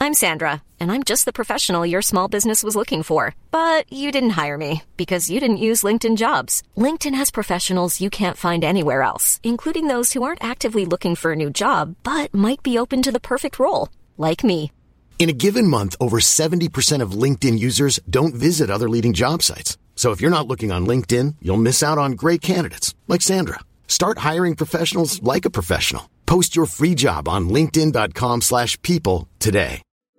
I'm Sandra, and I'm just the professional your small business was looking for. But you didn't hire me because you didn't use LinkedIn Jobs. LinkedIn has professionals you can't find anywhere else, including those who aren't actively looking for a new job, but might be open to the perfect role, like me. In a given month, over 70% of LinkedIn users don't visit other leading job sites. So if you're not looking on LinkedIn, you'll miss out on great candidates like Sandra. Start hiring professionals like a professional. Post your free job on linkedin.com/people today.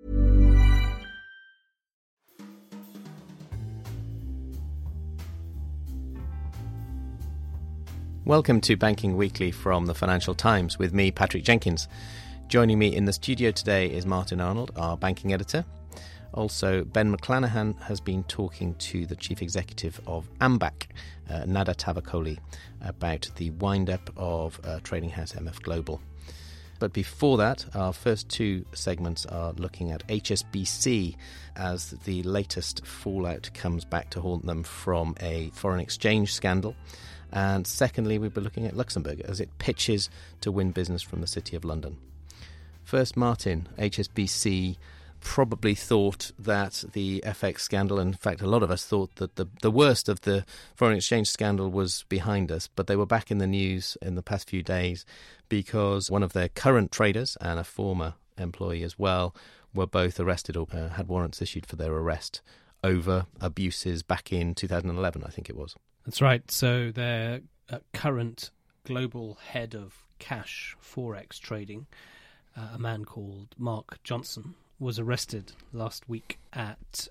Welcome to Banking Weekly from the Financial Times with me, Patrick Jenkins. Joining me in the studio today is Martin Arnold, our banking editor. Also, Ben McClanahan has been talking to the chief executive of Ambac, Nada Tavakoli, about the wind-up of trading house MF Global. But before that, our first two segments are looking at HSBC as the latest fallout comes back to haunt them from a foreign exchange scandal. And secondly, we'll be looking at Luxembourg as it pitches to win business from the City of London. First, Martin, HSBC probably thought that the FX scandal, in fact a lot of us thought that the worst of the foreign exchange scandal was behind us, but they were back in the news in the past few days because one of their current traders and a former employee as well were both arrested or had warrants issued for their arrest over abuses back in 2011, I think it was. That's right. So their current global head of cash forex trading, a man called Mark Johnson, was arrested last week at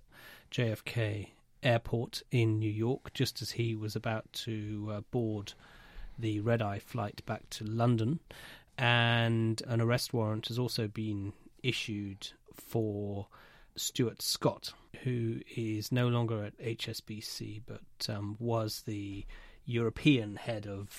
JFK Airport in New York just as he was about to board the red-eye flight back to London. And an arrest warrant has also been issued for Stuart Scott, who is no longer at HSBC but was the European head of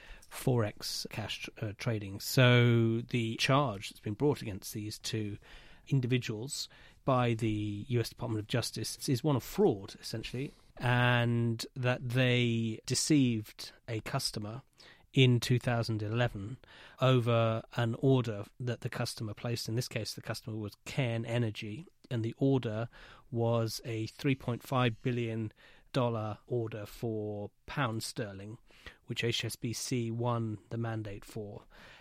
Forex cash trading. So the charge that's been brought against these two individuals by the US Department of Justice is one of fraud, essentially, and that they deceived a customer in 2011 over an order that the customer placed. In this case, the customer was Cairn Energy, and the order was a $3.5 billion order for pound sterling, which HSBC won the mandate for.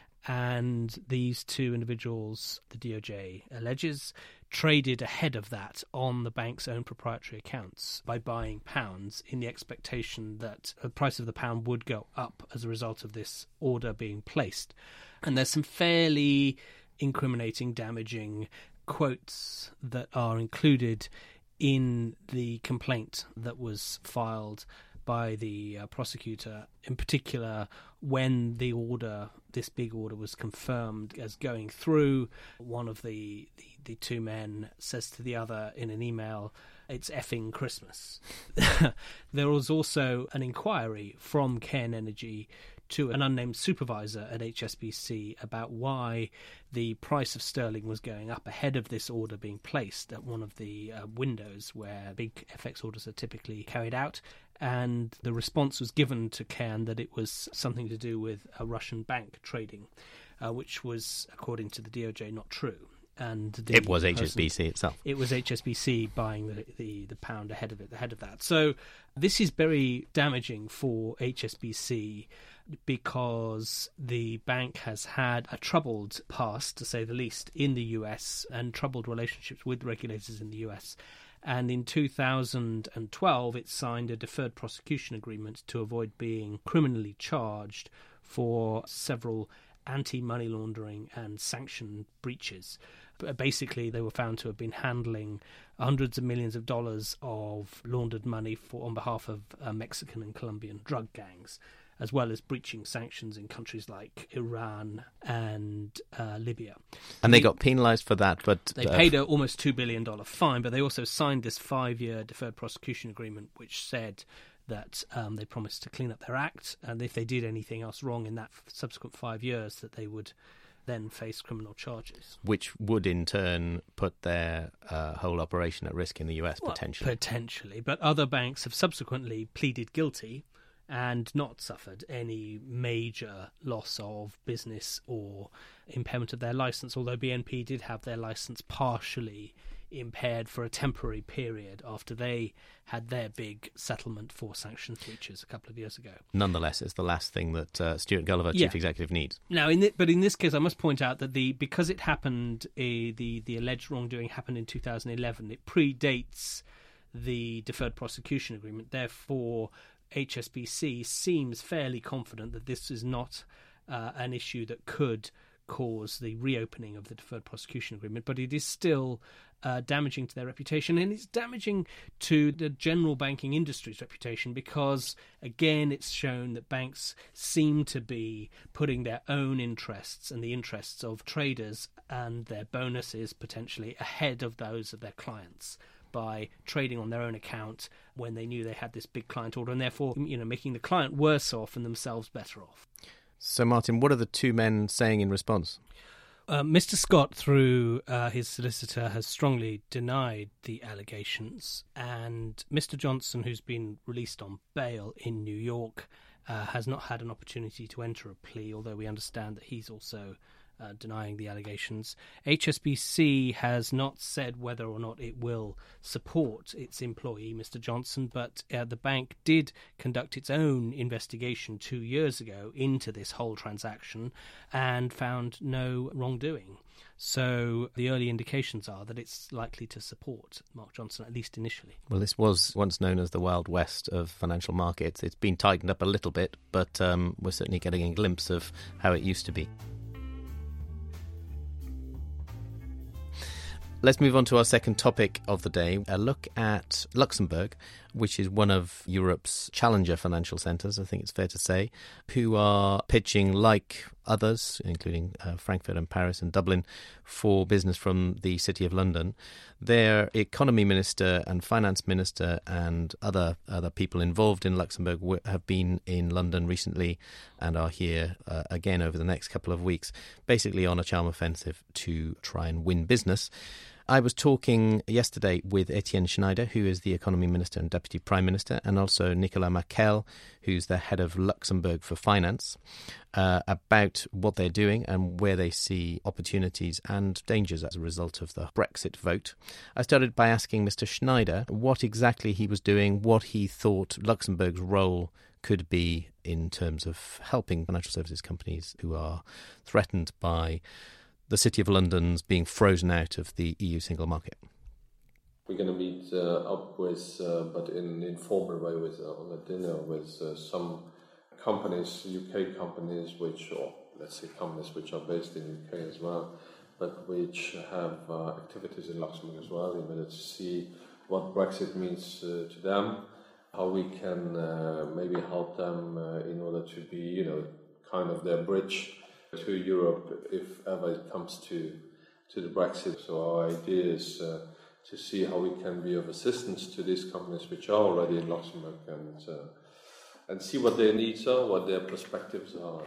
And these two individuals, the DOJ alleges, traded ahead of that on the bank's own proprietary accounts by buying pounds in the expectation that the price of the pound would go up as a result of this order being placed. And there's some fairly incriminating, damaging quotes that are included in the complaint that was filed by the prosecutor, in particular when the order, this big order, was confirmed as going through. One of the two men says to the other in an email, "It's effing Christmas." There was also an inquiry from Cairn Energy to an unnamed supervisor at HSBC about why the price of sterling was going up ahead of this order being placed at one of the windows where big FX orders are typically carried out. And the response was given to Cairn that it was something to do with a Russian bank trading, which was, according to the DOJ, not true. And it was HSBC itself. It was HSBC buying the pound ahead of that. So this is very damaging for HSBC because the bank has had a troubled past, to say the least, in the US and troubled relationships with regulators in the US. And in 2012, it signed a deferred prosecution agreement to avoid being criminally charged for several anti-money laundering and sanction breaches. Basically, they were found to have been handling hundreds of millions of dollars of laundered money on behalf of Mexican and Colombian drug gangs, as well as breaching sanctions in countries like Iran and Libya. And they got penalised for that, but they paid an almost $2 billion fine, but they also signed this 5-year deferred prosecution agreement, which said that they promised to clean up their act, and if they did anything else wrong in that subsequent 5 years, that they would then face criminal charges. Which would in turn put their whole operation at risk in the US, potentially. Potentially, but other banks have subsequently pleaded guilty and not suffered any major loss of business or impairment of their licence, although BNP did have their licence partially impaired for a temporary period after they had their big settlement for sanctions breaches a couple of years ago. Nonetheless, it's the last thing that Stuart Gulliver, Chief Executive, needs. Now, but in this case, I must point out that because it happened, the alleged wrongdoing happened in 2011, it predates the deferred prosecution agreement. Therefore, HSBC seems fairly confident that this is not an issue that could cause the reopening of the deferred prosecution agreement, but it is still damaging to their reputation, and it's damaging to the general banking industry's reputation because, again, it's shown that banks seem to be putting their own interests and the interests of traders and their bonuses potentially ahead of those of their clients by trading on their own account when they knew they had this big client order, and therefore, making the client worse off and themselves better off. So, Martin, what are the two men saying in response? Mr. Scott, through his solicitor, has strongly denied the allegations, and Mr. Johnson, who's been released on bail in New York, has not had an opportunity to enter a plea, although we understand that he's also denying the allegations. HSBC has not said whether or not it will support its employee, Mr. Johnson, but the bank did conduct its own investigation 2 years ago into this whole transaction and found no wrongdoing. So the early indications are that it's likely to support Mark Johnson, at least initially. Well, this was once known as the Wild West of financial markets. It's been tightened up a little bit, but we're certainly getting a glimpse of how it used to be. Let's move on to our second topic of the day, a look at Luxembourg, which is one of Europe's challenger financial centres, I think it's fair to say, who are pitching, like others, including Frankfurt and Paris and Dublin, for business from the City of London. Their economy minister and finance minister and other people involved in Luxembourg have been in London recently and are here again over the next couple of weeks, basically on a charm offensive to try and win business. I was talking yesterday with Etienne Schneider, who is the Economy Minister and Deputy Prime Minister, and also Nicolas Maquel, who's the head of Luxembourg for Finance, about what they're doing and where they see opportunities and dangers as a result of the Brexit vote. I started by asking Mr. Schneider what exactly he was doing, what he thought Luxembourg's role could be in terms of helping financial services companies who are threatened by the City of London's being frozen out of the EU single market. We're going to meet up with, but in an informal way, on a dinner with some companies, UK companies, or let's say companies which are based in the UK as well, but which have activities in Luxembourg as well, in order to see what Brexit means to them, how we can maybe help them in order to be, kind of their bridge to Europe if ever it comes to the Brexit. So our idea is to see how we can be of assistance to these companies which are already in Luxembourg and see what their needs are, what their perspectives are.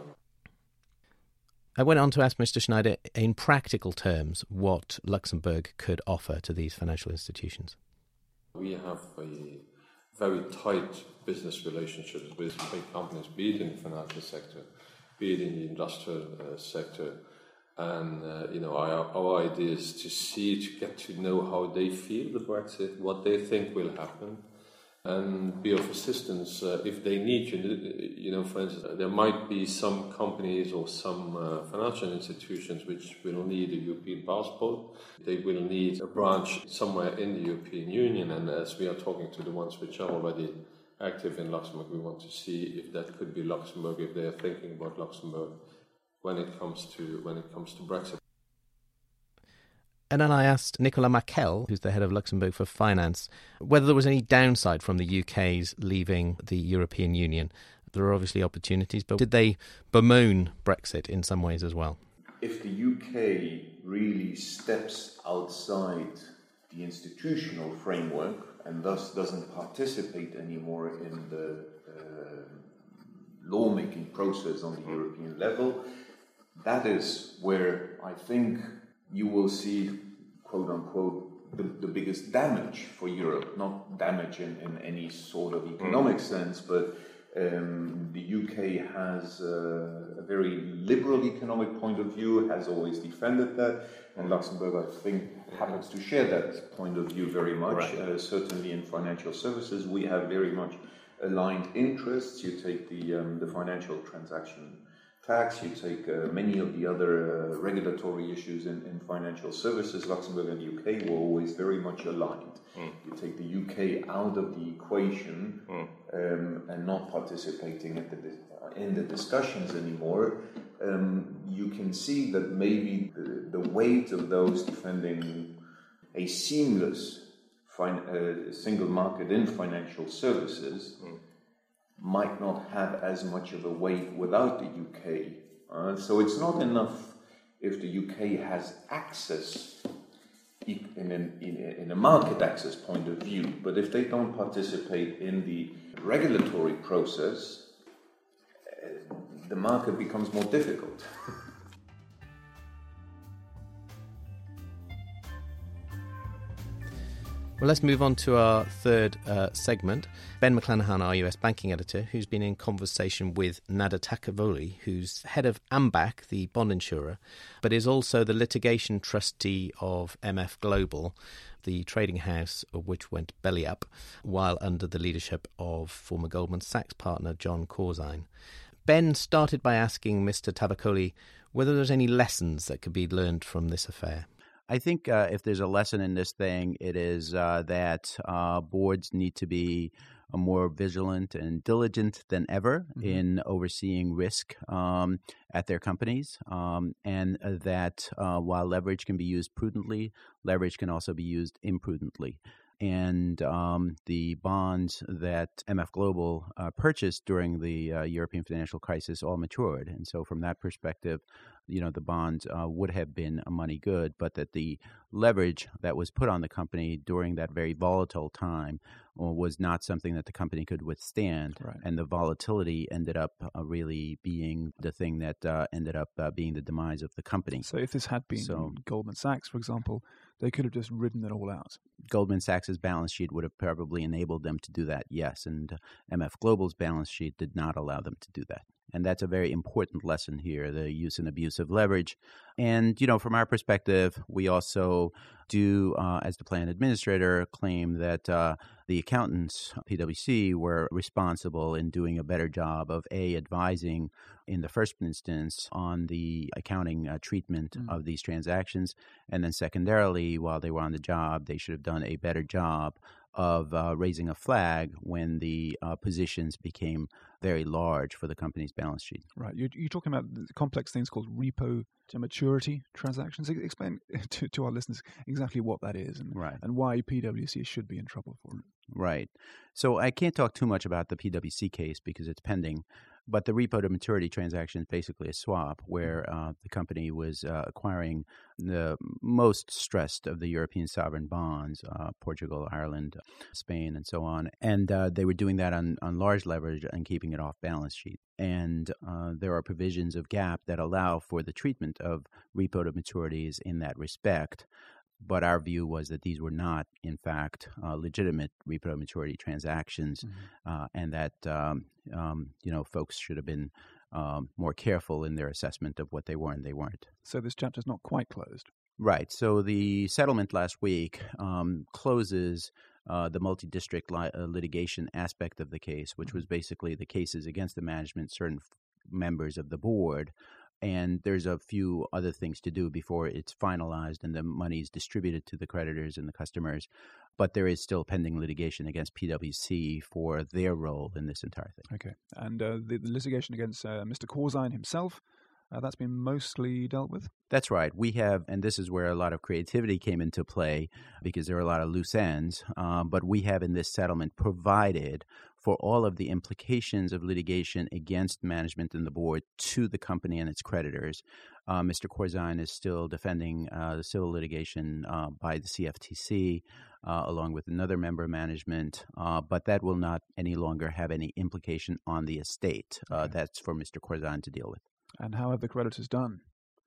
I went on to ask Mr. Schneider, in practical terms, what Luxembourg could offer to these financial institutions. We have a very tight business relationships with big companies, be it in the financial sector, be it in the industrial sector, and our idea is to get to know how they feel the Brexit, what they think will happen, and be of assistance if they need you. For instance, there might be some companies or some financial institutions which will need a European passport. They will need a branch somewhere in the European Union, and as we are talking to the ones which are already active in Luxembourg, we want to see if that could be Luxembourg, if they are thinking about Luxembourg when it comes to Brexit. And then I asked Nicolas Maquel, who's the head of Luxembourg for Finance, whether there was any downside from the UK's leaving the European Union. There are obviously opportunities, but did they bemoan Brexit in some ways as well? If the UK really steps outside the institutional framework and thus doesn't participate anymore in the lawmaking process on the European level, that is where I think you will see, quote-unquote, the biggest damage for Europe. Not damage in any sort of economic sense, but The UK has a very liberal economic point of view, has always defended that, and Luxembourg, I think, happens to share that point of view very much. Right. Certainly in financial services, we have very much aligned interests. You take the financial transaction tax, you take many of the other regulatory issues in financial services. Luxembourg and the UK were always very much aligned. You take the UK out of the equation and not participating in the discussions anymore, you can see that maybe the weight of those defending a seamless single market in financial services might not have as much of a weight without the UK. So it's not enough if the UK has access in a market access point of view, but if they don't participate in the regulatory process, the market becomes more difficult. Well, let's move on to our third segment. Ben McClanahan, our US banking editor, who's been in conversation with Nada Takavoli, who's head of AMBAC, the bond insurer, but is also the litigation trustee of MF Global, the trading house of which went belly up while under the leadership of former Goldman Sachs partner John Corzine. Ben started by asking Mr. Tavakoli whether there's any lessons that could be learned from this affair. I think if there's a lesson in this thing, it is that boards need to be more vigilant and diligent than ever in overseeing risk at their companies, and that while leverage can be used prudently, leverage can also be used imprudently. And the bonds that MF Global purchased during the European financial crisis all matured. And so from that perspective, the bonds would have been money good, but that the leverage that was put on the company during that very volatile time was not something that the company could withstand. Right. And the volatility ended up really being the thing that ended up being the demise of the company. So if this had been Goldman Sachs, for example, they could have just ridden it all out. Goldman Sachs's balance sheet would have probably enabled them to do that, yes. And MF Global's balance sheet did not allow them to do that. And that's a very important lesson here, the use and abuse of leverage. And, from our perspective, we also do, as the plan administrator, claim that the accountants, PwC, were responsible in doing a better job of, advising in the first instance on the accounting treatment of these transactions. And then secondarily, while they were on the job, they should have done a better job of raising a flag when the positions became very large for the company's balance sheet. Right. You're talking about complex things called repo to maturity transactions. Explain to our listeners exactly what that is and why PwC should be in trouble for it. Right. So I can't talk too much about the PwC case because it's pending. But the repo to maturity transaction is basically a swap where the company was acquiring the most stressed of the European sovereign bonds, Portugal, Ireland, Spain, and so on. And they were doing that on large leverage and keeping it off balance sheet. And there are provisions of GAAP that allow for the treatment of repo to maturities in that respect. But our view was that these were not, in fact, legitimate repo maturity transactions, and that folks should have been more careful in their assessment of what they were and they weren't. So this chapter's not quite closed. Right. So the settlement last week closes the multi-district litigation aspect of the case, which was basically the cases against the management, certain members of the board. And there's a few other things to do before it's finalized and the money is distributed to the creditors and the customers. But there is still pending litigation against PwC for their role in this entire thing. Okay. And the litigation against Mr. Corzine himself, that's been mostly dealt with? That's right. We have, and this is where a lot of creativity came into play because there are a lot of loose ends, but we have in this settlement provided for all of the implications of litigation against management and the board to the company and its creditors. Mr. Corzine is still defending the civil litigation by the CFTC along with another member of management, but that will not any longer have any implication on the estate. That's for Mr. Corzine to deal with. And how have the creditors done?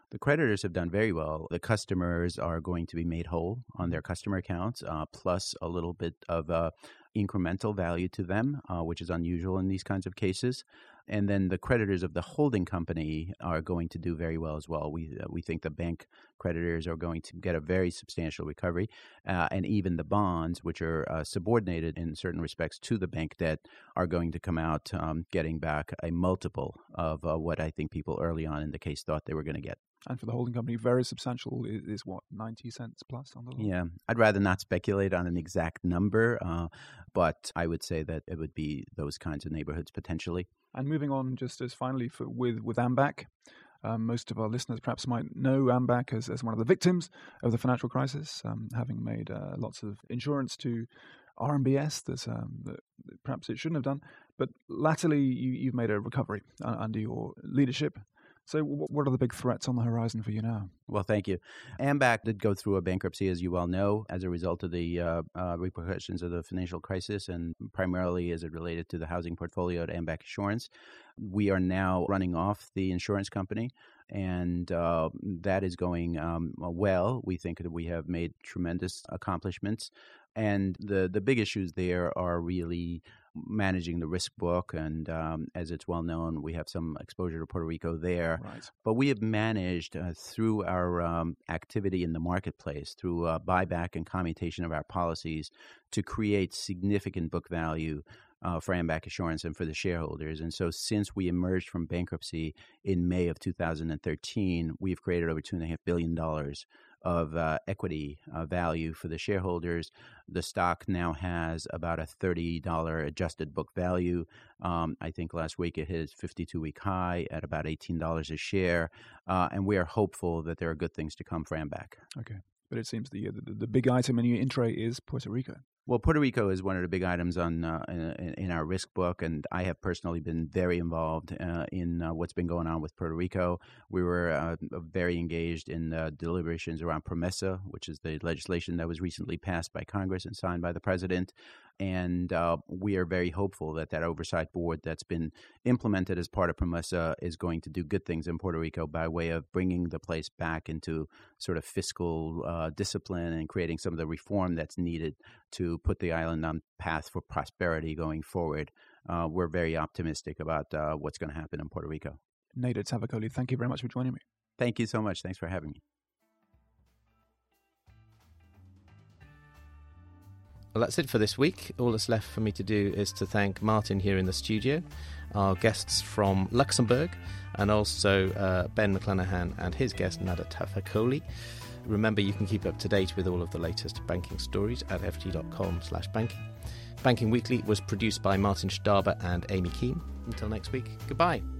The creditors have done very well. The customers are going to be made whole on their customer accounts, plus a little bit of incremental value to them, which is unusual in these kinds of cases. And then the creditors of the holding company are going to do very well as well. We think the bank creditors are going to get a very substantial recovery, and even the bonds, which are subordinated in certain respects to the bank debt, are going to come out getting back a multiple of what I think people early on in the case thought they were going to get. And for the holding company, very substantial is what, 90 cents plus on the loan? Yeah, I'd rather not speculate on an exact number, but I would say that it would be those kinds of neighborhoods potentially. And moving on, just as finally with Ambac, most of our listeners perhaps might know Ambac as one of the victims of the financial crisis, having made lots of insurance to RMBS that perhaps it shouldn't have done. But latterly, you've made a recovery under your leadership. So what are the big threats on the horizon for you now? Well, thank you. Ambac did go through a bankruptcy, as you well know, as a result of the repercussions of the financial crisis, and primarily as it related to the housing portfolio at Ambac Insurance. We are now running off the insurance company, and that is going well. We think that we have made tremendous accomplishments. And the big issues there are really managing the risk book, and as it's well known, we have some exposure to Puerto Rico there. Right. But we have managed through our activity in the marketplace, through buyback and commutation of our policies, to create significant book value for Ambac Insurance and for the shareholders. And so since we emerged from bankruptcy in May of 2013, we've created over $2.5 billion of equity value for the shareholders. The stock now has about a $30 adjusted book value. I think last week it hit its 52-week high at about $18 a share. And we are hopeful that there are good things to come for Ambac. Okay. But it seems the big item in your in-tray is Puerto Rico. Well, Puerto Rico is one of the big items on in our risk book, and I have personally been very involved in what's been going on with Puerto Rico. We were very engaged in deliberations around PROMESA, which is the legislation that was recently passed by Congress and signed by the president. And we are very hopeful that oversight board that's been implemented as part of PROMESA is going to do good things in Puerto Rico by way of bringing the place back into sort of fiscal discipline and creating some of the reform that's needed to put the island on path for prosperity going forward. We're very optimistic about what's going to happen in Puerto Rico. Nader Tavakoli, thank you very much for joining me. Thank you so much. Thanks for having me. Well, that's it for this week. All that's left for me to do is to thank Martin here in the studio, our guests from Luxembourg, and also Ben McClanahan and his guest, Nader Tavakoli. Remember, you can keep up to date with all of the latest banking stories at ft.com/banking. Banking Weekly was produced by Martin Staber and Amy Keane. Until next week, goodbye.